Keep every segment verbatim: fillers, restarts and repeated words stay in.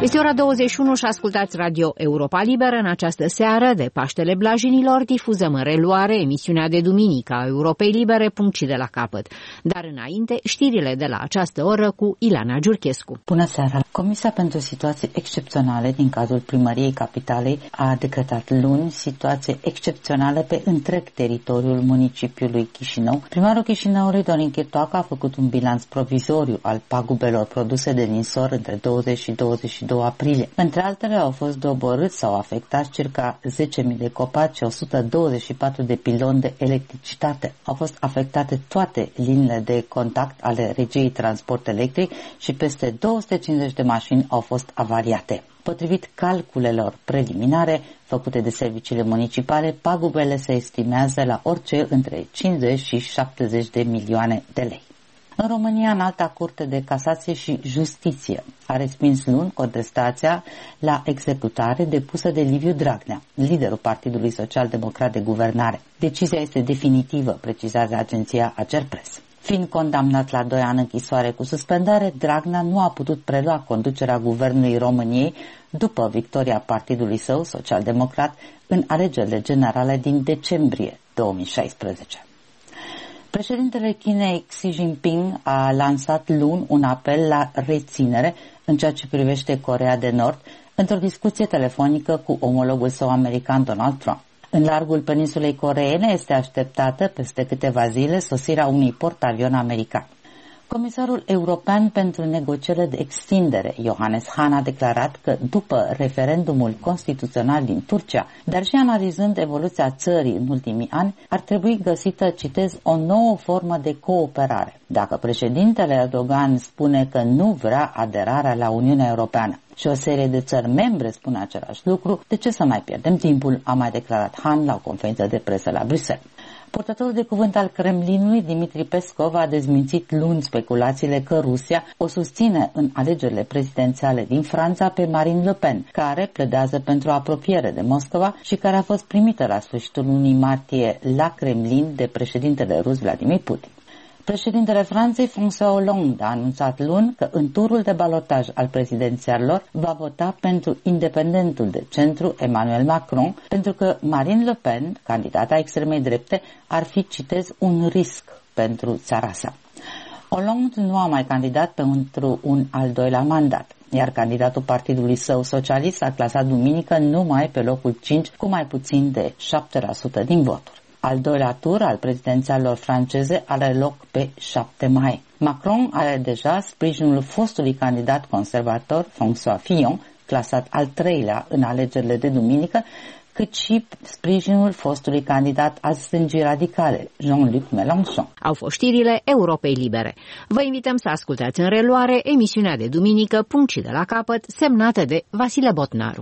Este ora douăzeci și unu și ascultați Radio Europa Liberă. În această seară de Paștele Blajinilor difuzăm în reluare emisiunea de duminică a Europei Libere, punct și de la capăt. Dar înainte, știrile de la această oră cu Ilana Giurchescu. Bună seara! Comisia pentru situații excepționale din cadrul Primăriei Capitalei a decretat luni situație excepțională pe întreg teritoriul municipiului Chișinău. Primarul Chișinăului, Dorin Chirtoacă, a făcut un bilanț provizoriu al pagubelor produse de ninsori între douăzeci și douăzeci și doi aprilie. Între altele, au fost doborâți sau afectați circa zece mii de copaci și o sută douăzeci și patru de piloni de electricitate. Au fost afectate toate liniile de contact ale regiei transport electric și peste două sute cincizeci de mașini au fost avariate. Potrivit calculelor preliminare făcute de serviciile municipale, pagubele se estimează la orice între cincizeci și șaptezeci de milioane de lei. În România, Înalta Curte de Casație și Justiție a respins luni contestația la executare depusă de Liviu Dragnea, liderul Partidului Social-Democrat de Guvernare. Decizia este definitivă, precizează agenția Agerpres. Fiind condamnat la doi ani închisoare cu suspendare, Dragnea nu a putut prelua conducerea Guvernului României după victoria partidului său, Social-Democrat, în alegerile generale din decembrie două mii șaisprezece. Președintele Chinei Xi Jinping a lansat luni un apel la reținere în ceea ce privește Coreea de Nord într-o discuție telefonică cu omologul său american Donald Trump. În largul peninsulei coreene este așteptată peste câteva zile sosirea unui portavion american. Comisarul european pentru negocierile de extindere, Johannes Hahn, a declarat că după referendumul constituțional din Turcia, dar și analizând evoluția țării în ultimii ani, ar trebui găsită, citez, o nouă formă de cooperare. Dacă președintele Erdogan spune că nu vrea aderarea la Uniunea Europeană și o serie de țări membre spune același lucru, de ce să mai pierdem timpul, a mai declarat Hahn la o conferință de presă la Bruxelles. Purtătorul de cuvânt al Kremlinului, Dmitri Peskov, a dezmințit luni speculațiile că Rusia o susține în alegerile prezidențiale din Franța pe Marine Le Pen, care pledează pentru apropiere de Moscova și care a fost primită la sfârșitul lunii martie la Kremlin de președintele rus Vladimir Putin. Președintele Franței, François Hollande, a anunțat luni că în turul de balotaj al prezidențialilor va vota pentru independentul de centru Emmanuel Macron, pentru că Marine Le Pen, candidata extremei drepte, ar fi, citez, un risc pentru țara sa. Hollande nu a mai candidat pentru un al doilea mandat, iar candidatul partidului său socialist a clasat duminică numai pe locul cinci cu mai puțin de șapte la sută din voturi. Al doilea tur al prezidențialilor franceze are loc pe șapte mai. Macron are deja sprijinul fostului candidat conservator, François Fillon, clasat al treilea în alegerile de duminică, cât și sprijinul fostului candidat al stângii radicale, Jean-Luc Mélenchon. Au fost știrile Europei Libere. Vă invităm să ascultați în reluare emisiunea de duminică, punct și de la capăt, semnată de Vasile Botnaru.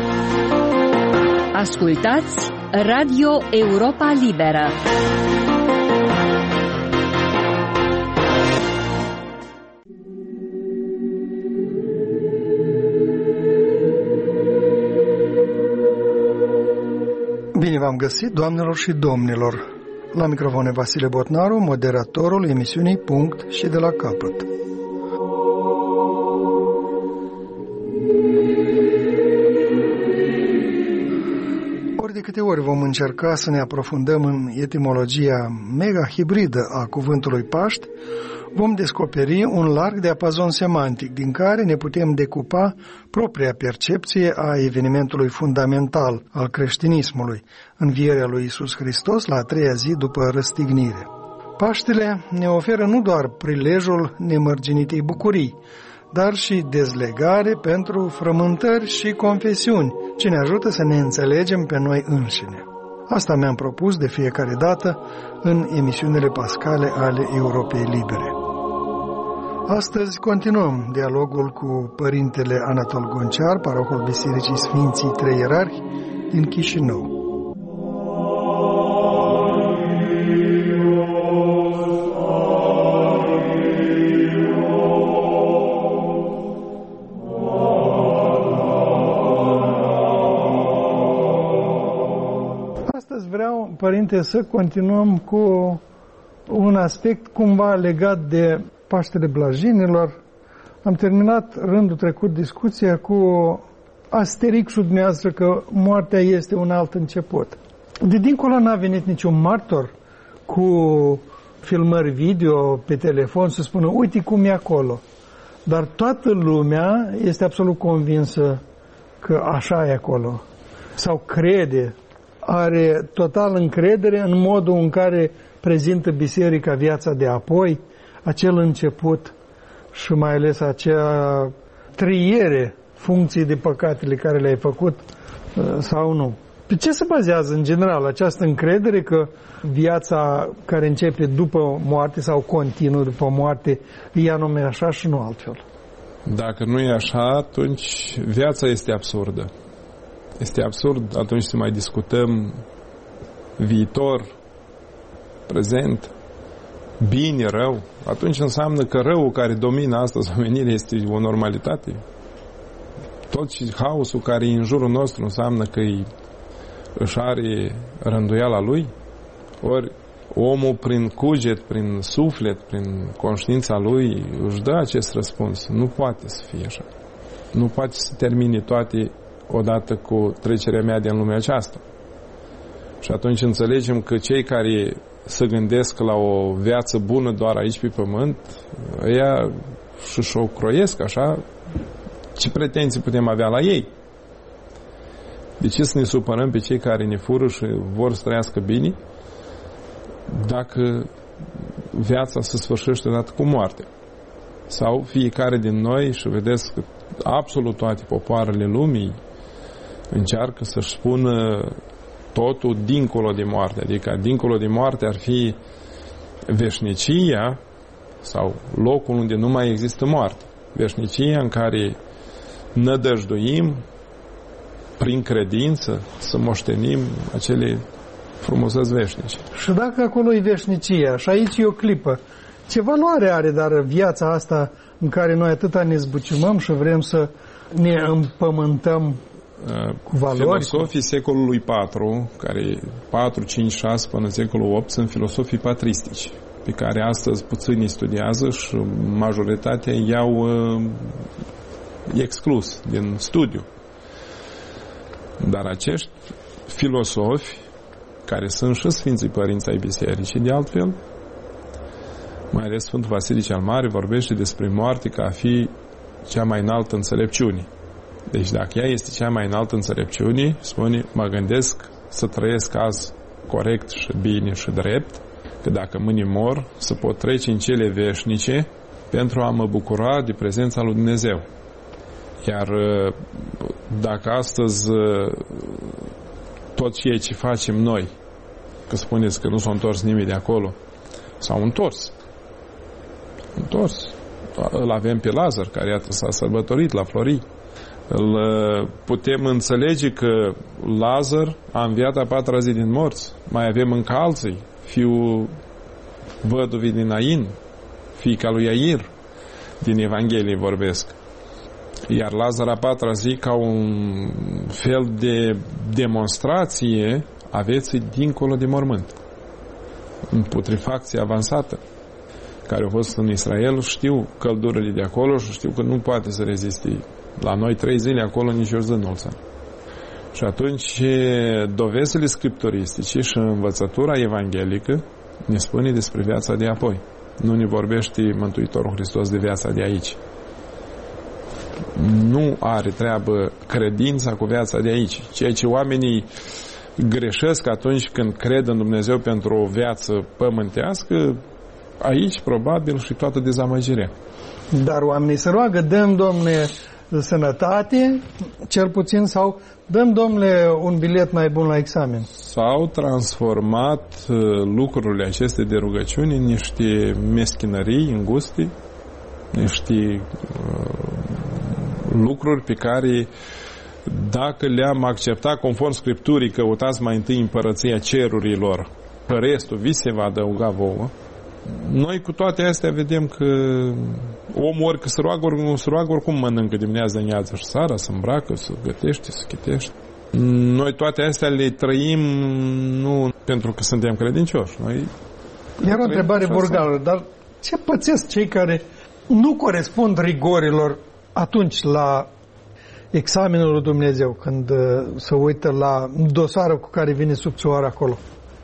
Ascultați Radio Europa Liberă. Bine v-am găsit, doamnelor și domnilor. La microfon Vasile Botnaru, moderatorul emisiunii Punct și de la capăt. De câte ori vom încerca să ne aprofundăm în etimologia mega-hibridă a cuvântului Paști, vom descoperi un larg diapazon semantic din care ne putem decupa propria percepție a evenimentului fundamental al creștinismului, învierea lui Iisus Hristos la a treia zi după răstignire. Paștele ne oferă nu doar prilejul nemărginitei bucurii, dar și dezlegare pentru frământări și confesiuni, ce ne ajută să ne înțelegem pe noi înșine. Asta mi-am propus de fiecare dată în emisiunile pascale ale Europei Libere. Astăzi continuăm dialogul cu părintele Anatol Gonciar, parohul Bisericii Sfinții Trei Ierarhi din Chișinău. Vreau, părinte, să continuăm cu un aspect cumva legat de Paștele Blajinilor, Am terminat rândul trecut discuția cu asterixul dumneavoastră că moartea este un alt început. De dincolo n-a venit niciun martor cu filmări video pe telefon să spună uite cum e acolo. Dar toată lumea este absolut convinsă că așa e acolo. Sau crede, are total încredere în modul în care prezintă biserica viața de apoi, acel început și mai ales acea triere funcții de păcatele care le-ai făcut sau nu. Pe ce se bazează în general această încredere că viața care începe după moarte sau continuă după moarte e anume așa și nu altfel? Dacă nu e așa, atunci viața este absurdă. Este absurd atunci să mai discutăm viitor, prezent, bine, rău. Atunci înseamnă că răul care domină astăzi omenirea este o normalitate. Tot și haosul care e în jurul nostru înseamnă că își are rânduiala lui. Ori omul prin cuget, prin suflet, prin conștiința lui își dă acest răspuns. Nu poate să fie așa. Nu poate să termine toate odată cu trecerea mea din lumea aceasta. Și atunci înțelegem că cei care se gândesc la o viață bună doar aici pe pământ, ăia și-și o croiesc așa, ce pretenții putem avea la ei? De ce să ne supărăm pe cei care ne fură și vor să trăiască bine dacă viața se sfârșește odată cu moarte? Sau fiecare din noi, și vedeți că absolut toate popoarele lumii încearcă să-și spună totul dincolo de moarte. Adică dincolo de moarte ar fi veșnicia sau locul unde nu mai există moarte. Veșnicia în care nădăjduim prin credință să moștenim acele frumuseți veșnice. Și dacă acolo e veșnicia și aici e o clipă, ce valoare are dar viața asta în care noi atâta ne zbuciumăm și vrem să ne împământăm cu valori? Filosofii secolului patru, care patru, cinci, șase până în secolul opt, sunt filosofii patristici, pe care astăzi puțini studiază și majoritatea i-au uh, exclus din studiu. Dar acești filosofi, care sunt și Sfinții Părinți ai Bisericii, de altfel, mai ales Sfântul Vasile cel Mare vorbește despre moarte ca a fi cea mai înaltă înțelepciune. Deci dacă ea este cea mai înaltă înțelepciune, spune, mă gândesc să trăiesc azi corect și bine și drept, că dacă mâine mor, să pot trece în cele veșnice pentru a mă bucura de prezența lui Dumnezeu. Iar dacă astăzi tot ceea ce facem noi, că spuneți că nu s-a întors nimeni de acolo, s-au întors. Întors. Îl avem pe Lazar, care iată s-a sărbătorit la Florii. Îl putem înțelege că Lazar a înviat a patra zi din morți. Mai avem încă alții, fiul văduvii din Nain, fiica lui Iair, din Evanghelie vorbesc. Iar Lazar a patra zi, ca un fel de demonstrație a vieții dincolo de mormânt. În putrefacție avansată, care au fost în Israel, știu căldurile de acolo și știu că nu poate să reziste. La noi trei zile acolo nici o zi nu ți-a. Și atunci dovezile scripturistice și învățătura evanghelică ne spune despre viața de apoi. Nu ne vorbește Mântuitorul Hristos de viața de aici. Nu are treabă credința cu viața de aici. Ceea ce oamenii greșesc atunci când cred în Dumnezeu pentru o viață pământească, aici probabil și toată dezamăgirea. Dar oamenii se roagă, dăm, Domne, sănătate, cel puțin, sau dăm, Domnule, un bilet mai bun la examen. S-au transformat lucrurile acestea de rugăciuni în niște meschinării înguste, niște uh, lucruri pe care, dacă le-am acceptat conform Scripturii, căutați mai întâi împărăția cerurilor, că restul vi se va adăuga vouă. Noi cu toate astea vedem că omul ori că se roagă, ori nu se roagă, oricum mănâncă dimineața, dimineața și seara, se îmbracă, se gătește, se chitește. Noi toate astea le trăim nu pentru că suntem credincioși. Noi Era o întrebare burgală, dar ce pățesc cei care nu corespund rigorilor atunci la examenul lui Dumnezeu, când se uită la dosarul cu care vine subțioara acolo?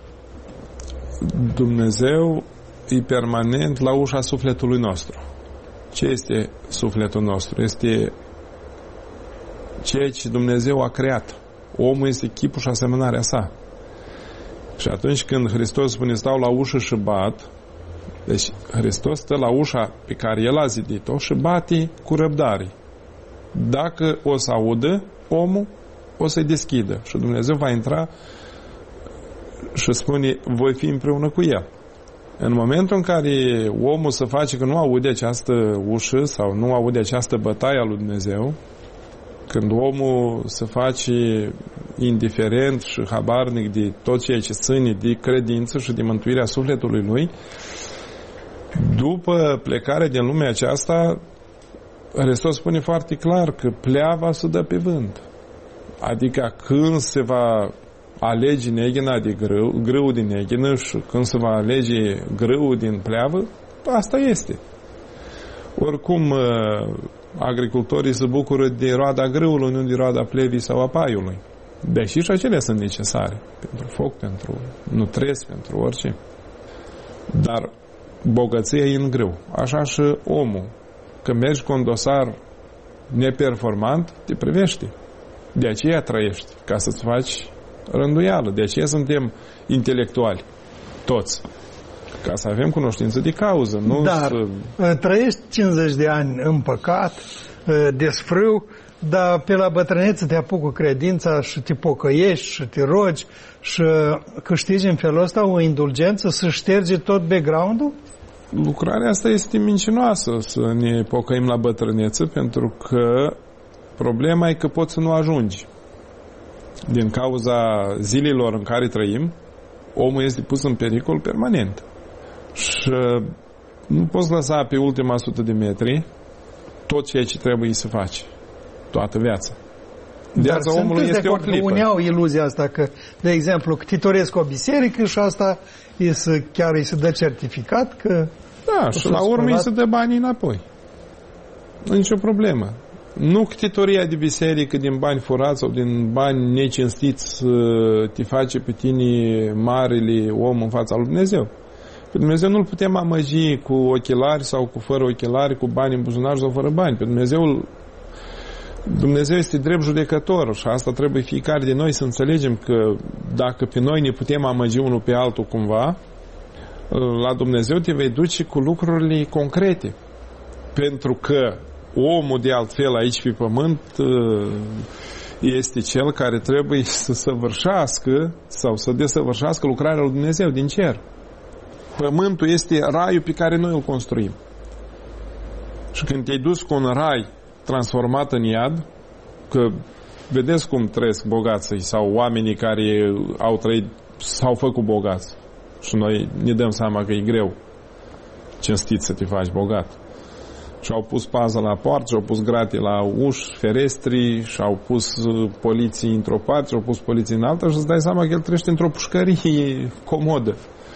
Dumnezeu e permanent la ușa sufletului nostru. Ce este sufletul nostru? Este ceea ce Dumnezeu a creat. Omul este chipul și asemănarea sa. Și atunci când Hristos spune stau la ușă și bat, deci Hristos stă la ușa pe care El a zidit-o și bate cu răbdare. Dacă o să audă omul, o să-i deschidă. Și Dumnezeu va intra și spune, voi fi împreună cu El. În momentul în care omul se face că nu aude această ușă sau nu aude această bătaie a lui Dumnezeu, când omul se face indiferent și habarnic de tot ceea ce ține de credință și de mântuirea sufletului lui, după plecarea din lumea aceasta, Hristos spune foarte clar că pleava se dă pe vânt. Adică când se va alege neghina de grâu, grâul din neghină și când se va alege grâul din pleavă, asta este. Oricum, agricultorii se bucură de roada grâului, nu de roada plevii sau a paiului. Deși și acelea sunt necesare pentru foc, pentru nutres, pentru orice. Dar bogăția e în grâu. Așa și omul. Când mergi cu un dosar neperformant, te privești. De aceea trăiești, ca să-ți faci rânduială. De aceea suntem intelectuali, toți. Ca să avem cunoștință de cauză. Nu dar să... trăiești cincizeci de ani în păcat, desfrâu, dar pe la bătrânețe te apucă credința și te pocăiești și te rogi și câștigi în felul ăsta o indulgență să șterge tot background-ul? Lucrarea asta este mincinoasă, să ne pocăim la bătrânețe, pentru că problema e că poți să nu ajungi. Din cauza zilelor în care trăim, omul este pus în pericol permanent. Și nu poți lăsa pe ultima sută de metri tot ceea ce trebuie să faci. Toată viața. Viața omului este o clipă. Unii au iluzia asta că, de exemplu, ctitoresc o biserică și asta e să, chiar îi se dă certificat că... Da, și la urmă îi se dă banii înapoi. Nu nicio problemă. Nu ctitoria de biserică din bani furați sau din bani necinstiți te face pe tine marele om în fața lui Dumnezeu. Pe Dumnezeu nu-L putem amăgi cu ochelari sau cu fără ochelari, cu bani în buzunar sau fără bani. Pe Dumnezeu, Dumnezeu este drept judecător și asta trebuie fiecare de noi să înțelegem că dacă pe noi ne putem amăgi unul pe altul cumva, la Dumnezeu te vei duce cu lucrurile concrete. Pentru că omul de altfel aici pe pământ este cel care trebuie să săvârșească sau să desăvârșească lucrarea lui Dumnezeu din cer. Pământul este raiul pe care noi îl construim. Și când te-ai dus cu un rai transformat în iad, că vedeți cum trăiesc bogații sau oamenii care au trăit, s-au făcut bogați. Și noi ne dăm seama că e greu cinstit să te faci bogat. Și-au pus pază la poartă, și-au pus grate la uși, ferestri, și-au pus poliții într-o parte, și-au pus poliții în alta și îți dai seama că el trăiește într-o pușcărie comodă.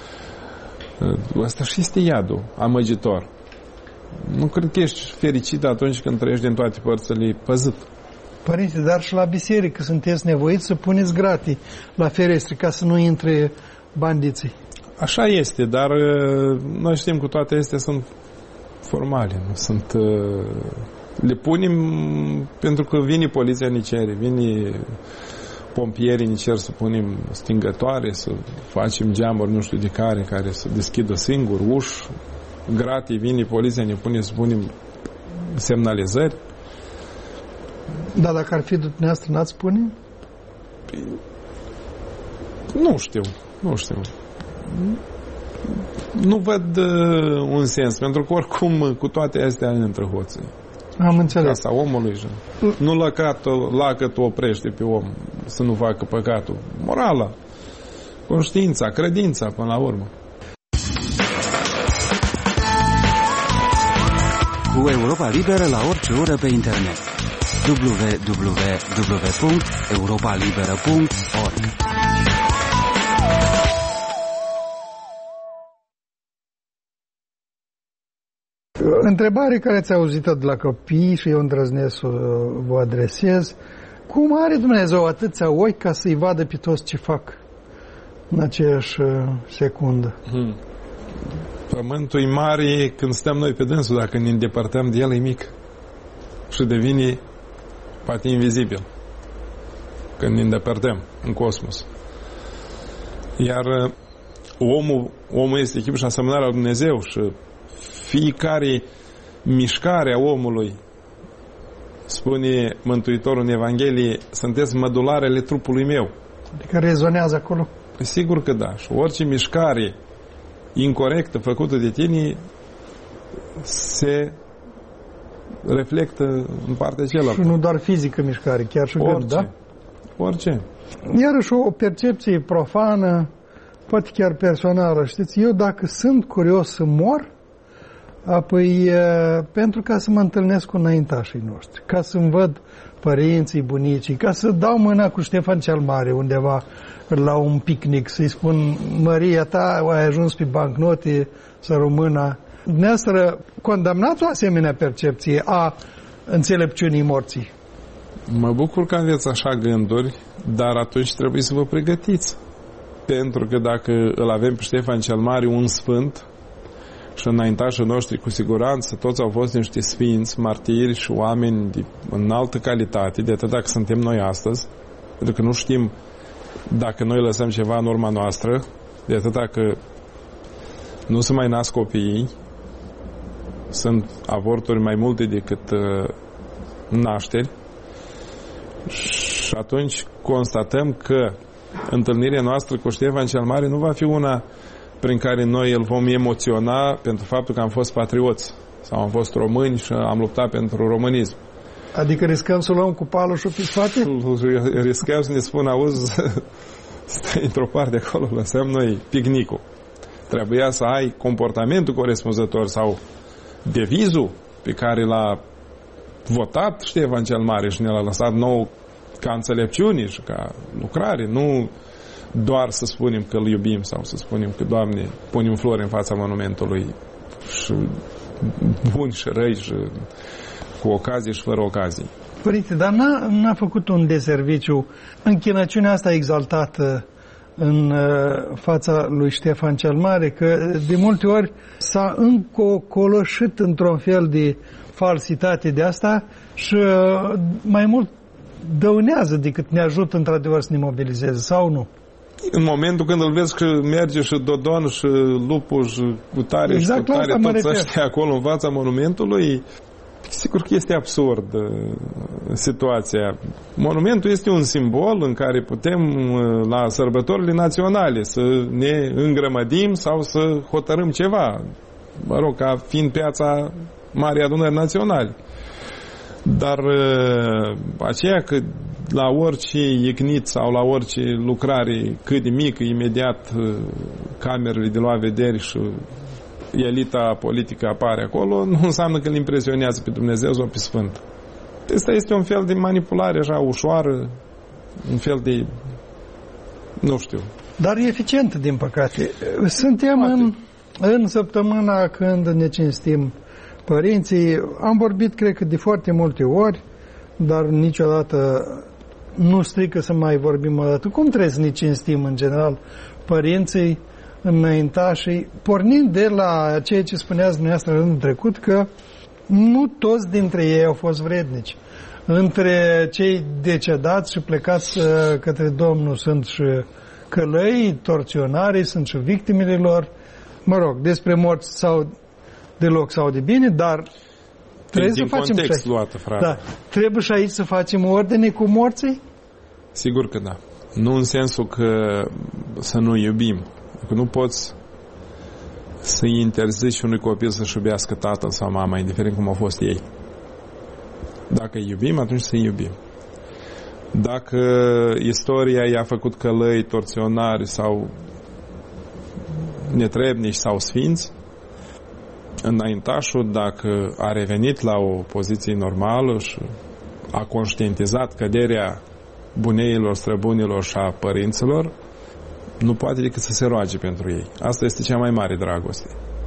Asta și este iadul amăgitor. Nu cred că ești fericit atunci când trăiești din toate părțile păzit. Părinte, dar și la biserică sunteți nevoiți să puneți gratii la ferestri ca să nu intre bandiții. Așa este, dar noi știm că toate astea sunt formale, nu sunt... Le punem pentru că vine poliția, ne cere, vine pompierii, ne cer să punem stingătoare, să facem geamuri nu știu de care, care să deschidă singur uși, gratii, vine poliția, ne pune să punem semnalizări. Da, dacă ar fi dumneavoastră, n-ați spune? Nu știu, nu știu. Nu văd uh, un sens, pentru că oricum cu toate astea intră hoții. Am înțeles. Casa omului și nu lăcatul, lacătul oprește pe om să nu facă păcatul. Morala, conștiința, credința până la urmă. Cu Europa Liberă la orice oră pe internet. w w w punct europa liberă punct org Întrebare care ți-a auzit-o de la copii și eu îndrăznesc să vă adresez. Cum are Dumnezeu atâția ochi ca să-i vadă pe toți ce fac în aceeași secundă? Hmm. Pământul e mare când stăm noi pe dânsul, dacă ne îndepărtăm de el e mic și devine poate invizibil când ne îndepărtăm în cosmos. Iar omul, omul este chipul și asemănarea lui Dumnezeu și fiecare mișcare a omului, spune Mântuitorul în Evanghelie, sunteți mădularele trupului meu. Adică rezonează acolo? Sigur că da. Și orice mișcare incorrectă făcută de tine se reflectă în partea cealaltă. Și nu doar fizică mișcare, chiar și gând, da? Orice. Iarăși o percepție profană, poate chiar personală. Știți, eu dacă sunt curios să mor, apoi pentru ca să mă întâlnesc cu înaintașii noștri, ca să-mi văd părinții, bunicii, ca să dau mâna cu Ștefan cel Mare undeva la un picnic, să-i spun, Maria ta, ai ajuns pe bancnote, să rămână. Dumneavoastră, condamnați o asemenea percepție a înțelepciunii morții? Mă bucur că aveți așa gânduri, dar atunci trebuie să vă pregătiți. Pentru că dacă îl avem pe Ștefan cel Mare, un sfânt, și înaintașii noștri, cu siguranță, toți au fost niște sfinți, martiri și oameni de înaltă calitate, de atât dacă suntem noi astăzi, pentru că nu știm dacă noi lăsăm ceva în urma noastră, de atât că nu se mai nasc copiii, sunt avorturi mai multe decât uh, nașteri, și atunci constatăm că întâlnirea noastră cu Ștefan cel Mare nu va fi una prin care noi îl vom emoționa pentru faptul că am fost patrioți sau am fost români și am luptat pentru românism. Adică riscăm să luăm cu paloșul pe spate? Riscăm să ne spun, auzi, stai într-o parte acolo, lăsăm noi picnicul. Trebuia să ai comportamentul corespunzător sau devizul pe care l-a votat Ștefan cel Mare și ne l-a lăsat nou ca înțelepciune și ca lucrare, nu doar să spunem că îl iubim sau să spunem că, Doamne, punem flori în fața monumentului și buni și răi și cu ocazie și fără ocazie. Părinte, dar n-a, n-a făcut un deserviciu închinăciunea asta exaltată în fața lui Ștefan cel Mare, că de multe ori s-a încocoloșit într-un fel de falsitate de asta și mai mult dăunează decât ne ajută într-adevăr să ne mobilizeze, sau nu? În momentul când îl vezi că merge și Dodon și Lupu și Cutare exact, și Cutare, toți ăștia acolo în fața monumentului, sigur că este absurd situația. Monumentul este un simbol în care putem la sărbătorile naționale să ne îngrămădim sau să hotărâm ceva, mă rog, ca fiind piața Marii Adunări Naționale. Dar aceea că la orice iecnit sau la orice lucrare cât de mică, imediat camerele de luat vederi și elita politică apare acolo, nu înseamnă că îl impresionează pe Dumnezeu sau pe Sfânt. Asta este un fel de manipulare așa ușoară, un fel de, nu știu. Dar e eficientă, din păcate. Suntem în, în săptămâna când ne cinstim părinții. Am vorbit, cred că, de foarte multe ori, dar niciodată nu strică să mai vorbim o dată. Cum trebuie să ne cinstim, în general, părinții, înaintașii, pornind de la ceea ce spuneați dumneavoastră în trecut, că nu toți dintre ei au fost vrednici. Între cei decedați și plecați către Domnul sunt și călăi, torționarii, sunt și victimele lor. Mă rog, despre morți sau deloc sau de bine, dar trebuie din să facem context și luată, frate. Da. Trebuie și aici să facem ordine cu morții? Sigur că da. Nu în sensul că să nu iubim. Că nu poți să-i interzici unui copil să-și iubească tatăl sau mama, indiferent cum au fost ei. Dacă îi iubim, atunci să-i iubim. Dacă istoria i-a făcut călăi, torționari sau netrebnici sau sfinți, înaintașul, dacă a revenit la o poziție normală și a conștientizat căderea buneilor, străbunilor și a părinților, nu poate decât să se roage pentru ei. Asta este cea mai mare dragoste.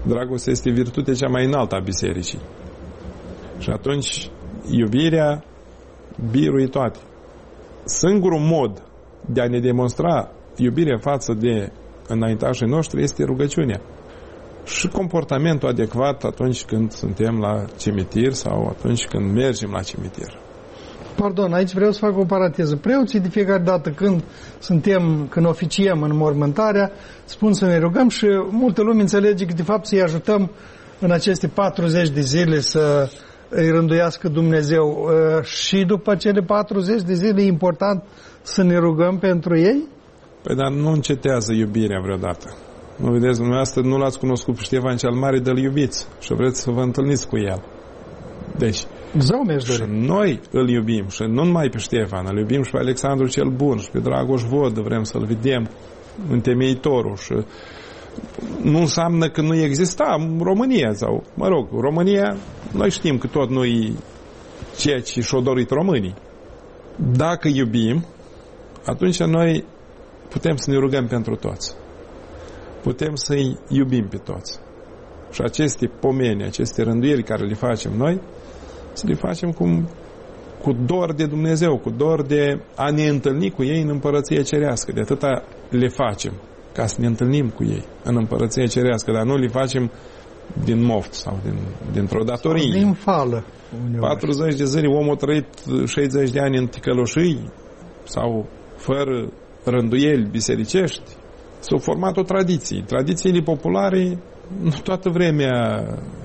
Dragostea este virtutea cea mai înaltă a bisericii. Și atunci iubirea biruie toate. Singurul mod de a ne demonstra iubirea față de înaintașii noștri este rugăciunea. Și comportamentul adecvat atunci când suntem la cimitir sau atunci când mergem la cimitir. Pardon, aici vreau să fac o paranteză. Preoții de fiecare dată când suntem, când oficiem în mormântarea, spun să ne rugăm și multă lume înțelege că de fapt să-i ajutăm în aceste patruzeci de zile să îi rânduiască Dumnezeu. Și după cele patruzeci de zile e important să ne rugăm pentru ei? Păi dar nu încetează iubirea vreodată. Nu vedeți, dumneavoastră nu l-ați cunoscut pe Ștefan cel Mare, dar îl iubiți și vreți să vă întâlniți cu el. Deci, și noi îl iubim și nu numai pe Ștefan, îl iubim și pe Alexandru cel Bun și pe Dragoș Vodă, vrem să-l vedem întemeitorul și nu înseamnă că nu exista în România sau, mă rog, România, noi știm că tot nu-i ceea ce și-o dorit românii. Dacă iubim, atunci noi putem să ne rugăm pentru toți. Putem să-i iubim pe toți. Și aceste pomeni, aceste rânduieli care le facem noi, să le facem cu, cu dor de Dumnezeu, cu dor de a ne întâlni cu ei în Împărăția Cerească. De atâta le facem ca să ne întâlnim cu ei în Împărăția Cerească, dar nu le facem din moft sau din, dintr-o datorie. Sau din fală. patruzeci de zile omul a trăit șaizeci de ani în ticăloșii sau fără rânduieli bisericești. S-au format o tradiție. Tradițiile populare nu toată vremea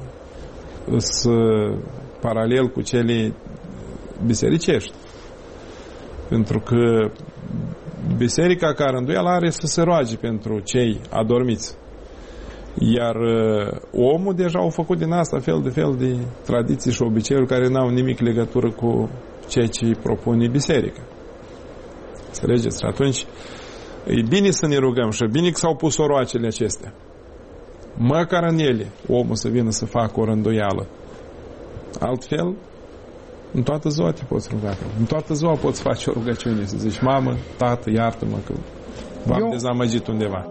sunt paralel cu cele bisericești. Pentru că biserica ca rânduială are să se roage pentru cei adormiți. Iar omul deja a făcut din asta fel de fel de tradiții și obiceiuri care n-au nimic legătură cu ceea ce propune biserica. Înțelegeți? Și atunci e bine să ne rugăm și e bine că s-au pus oroacele acestea. Măcar în ele omul să vină să facă o rânduială. Altfel, în toată ziua te poți ruga. În toată ziua poți face o rugăciune, să zici, mamă, tată, iartă-mă că v-am Eu... dezamăgit undeva.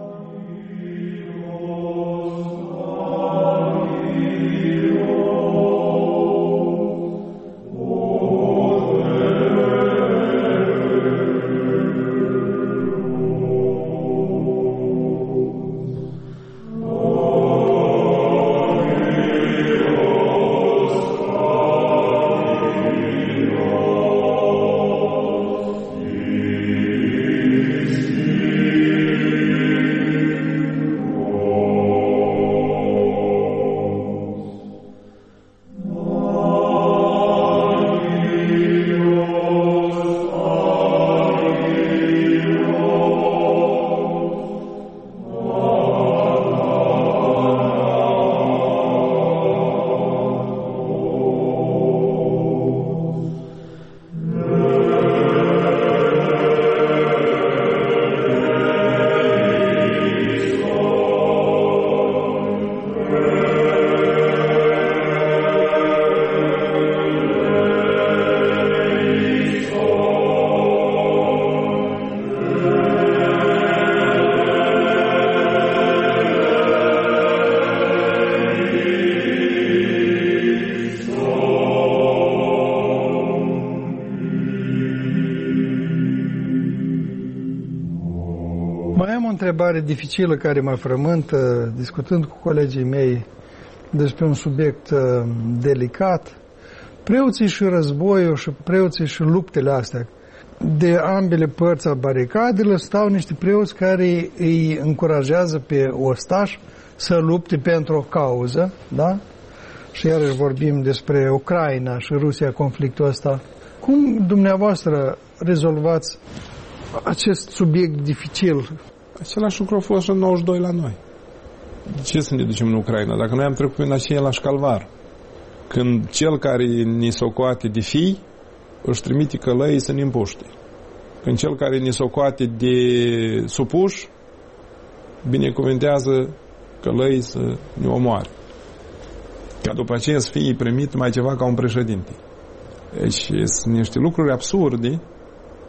Întrebare dificilă care mă frământă discutând cu colegii mei despre un subiect uh, delicat. Preoții și războiul și preoții și luptele astea. De ambele părți a baricadelor stau niște preoți care îi încurajează pe ostași să lupte pentru o cauză, da? Și iarăși vorbim despre Ucraina și Rusia, conflictul ăsta. Cum dumneavoastră rezolvați acest subiect dificil? Același lucru a fost în nouăzeci și doi la noi. De ce să ne ducem în Ucraina? Dacă noi am trecut prin același calvar. Când cel care ni socoate de fii, își trimite călăii să ne împuște. Când cel care ni socoate de supuși, binecuvântează călăii să ne omoare. Ca după aceea să fie primit mai ceva ca un președinte. Deci sunt niște lucruri absurde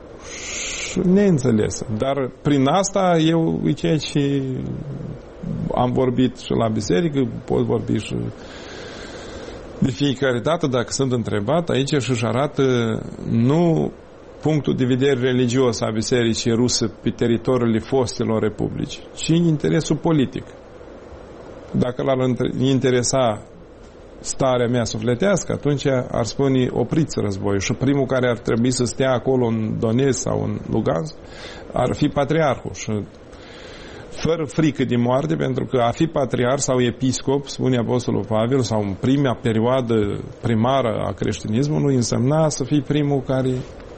neînțelesă. Dar prin asta eu e ceea ce am vorbit și la biserică, pot vorbi și de fiecare dată, dacă sunt întrebat, aici și-și arată nu punctul de vedere religios a bisericii ruse pe teritoriile fostelor republici, ci interesul politic. Dacă l-ar interesa starea mea sufletească, atunci ar spune opriți războiul și primul care ar trebui să stea acolo în Donetsk sau în Lugansk ar fi patriarhul și fără frică de moarte, pentru că a fi patriarh sau episcop, spune Apostolul Pavel, sau în prima perioadă primară a creștinismului, însemna să fii primul care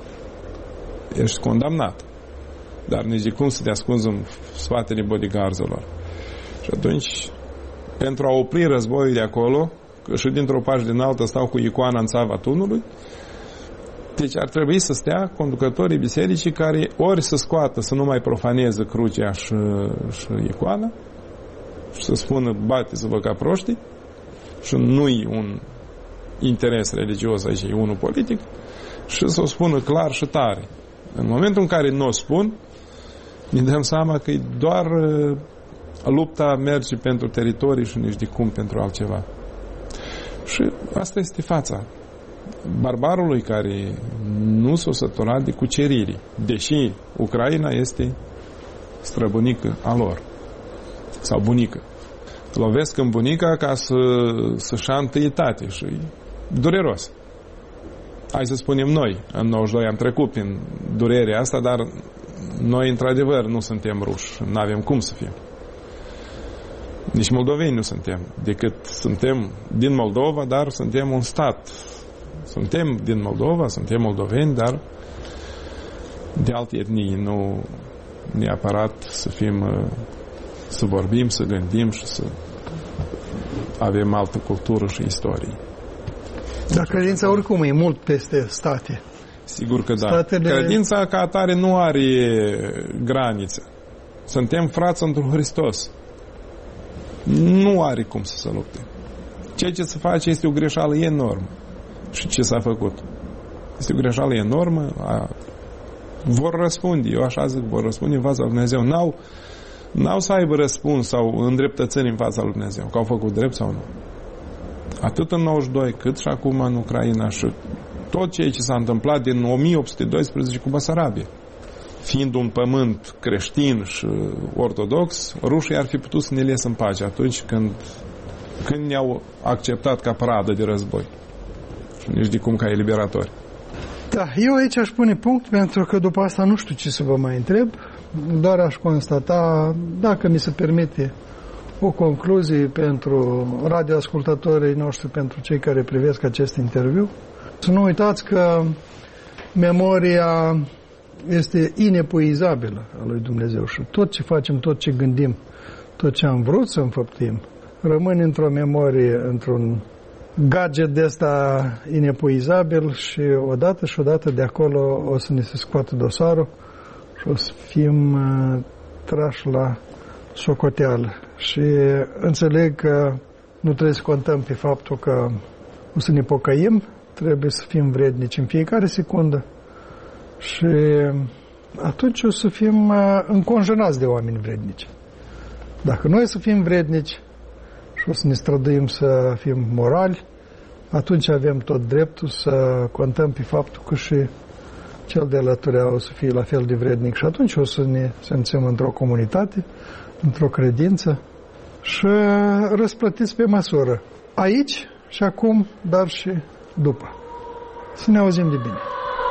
ești condamnat. Dar nici de cum să te ascunzi în spatele bodyguardilor. Și atunci, pentru a opri războiul de acolo, că și dintr-o pași din altă stau cu icoana în țava tunului, deci ar trebui să stea conducătorii bisericii care ori să scoată, să nu mai profaneze crucea și, și icoana și să spună bateți-vă ca proștii și nu-i un interes religios aici, e unul politic, și să o spună clar și tare. În momentul în care nu o spun, ne dăm seama că e doar lupta merge pentru teritorii și nici de cum pentru altceva. Și asta este fața barbarului care nu s-a săturat de cuceriri, deși Ucraina este străbunică a lor sau bunică. Lovesc în bunica ca să, să-și ia întâietate și e dureros. Hai să spunem noi, în nouăzeci și doi am trecut prin durerea asta, dar noi într-adevăr nu suntem ruși, nu avem cum să fim. Nici moldoveni nu suntem, decât suntem din Moldova, dar suntem un stat. Suntem din Moldova, suntem moldoveni, dar de alte etnii, nu neapărat să fim, să vorbim, să gândim și să avem altă cultură și istorie. Dar credința oricum e mult peste state. Sigur că da. Statele... Credința ca atare nu are granițe. Suntem frați într-un Hristos. Nu are cum să se lupte. Ceea ce se face este o greșeală enormă. Și ce s-a făcut? Este o greșeală enormă. A... Vor răspunde, eu așa zic, vor răspunde în fața lui Dumnezeu. N-au, n-au să aibă răspuns sau îndreptățări în fața lui Dumnezeu, că au făcut drept sau nu. Atât în nouăzeci și doi, cât și acum în Ucraina și tot ceea ce s-a întâmplat din o mie opt sute doisprezece cu Basarabia. Fiind un pământ creștin și ortodox, rușii ar fi putut să ne lese în pace atunci când, când ne-au acceptat ca pradă de război. Și nici de cum ca eliberatori. Da, eu aici aș pune punct, pentru că după asta nu știu ce să vă mai întreb, doar aș constata, dacă mi se permite, o concluzie pentru radioascultătorii noștri, pentru cei care privesc acest interviu. Să nu uitați că memoria este inepuizabilă a lui Dumnezeu și tot ce facem, tot ce gândim, tot ce am vrut să înfăptuim, rămâne într-o memorie, într-un gadget de ăsta inepuizabil și odată și odată de acolo o să ne se scoată dosarul și o să fim uh, trași la socoteală. Și înțeleg că nu trebuie să contăm pe faptul că o să ne pocăim, trebuie să fim vrednici în fiecare secundă și atunci o să fim înconjunați de oameni vrednici. Dacă noi să fim vrednici și o să ne străduim să fim morali, atunci avem tot dreptul să contăm pe faptul că și cel de alăturea o să fie la fel de vrednic și atunci o să ne simțim într-o comunitate, într-o credință și răsplătiți pe măsură. Aici și acum, dar și după. Să ne auzim de bine.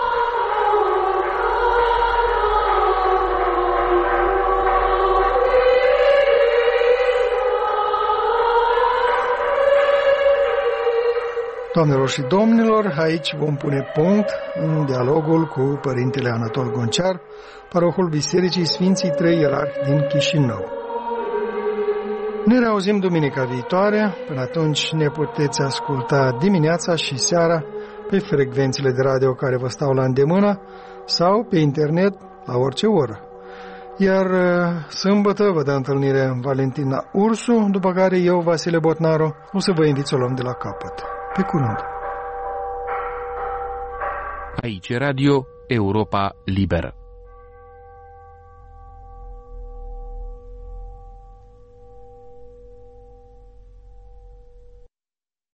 Doamnelor și domnilor, aici vom pune punct în dialogul cu Părintele Anatol Gonciar, parohul Bisericii Sfinții Trei Ierarhi din Chișinău. Ne reauzim duminica viitoare, până atunci ne puteți asculta dimineața și seara pe frecvențele de radio care vă stau la îndemână sau pe internet la orice oră. Iar sâmbătă vă dă întâlnire în Valentina Ursu, după care eu, Vasile Botnaru, o să vă invit să o luăm de la capăt. Pe curând! Aici Radio Europa Liberă.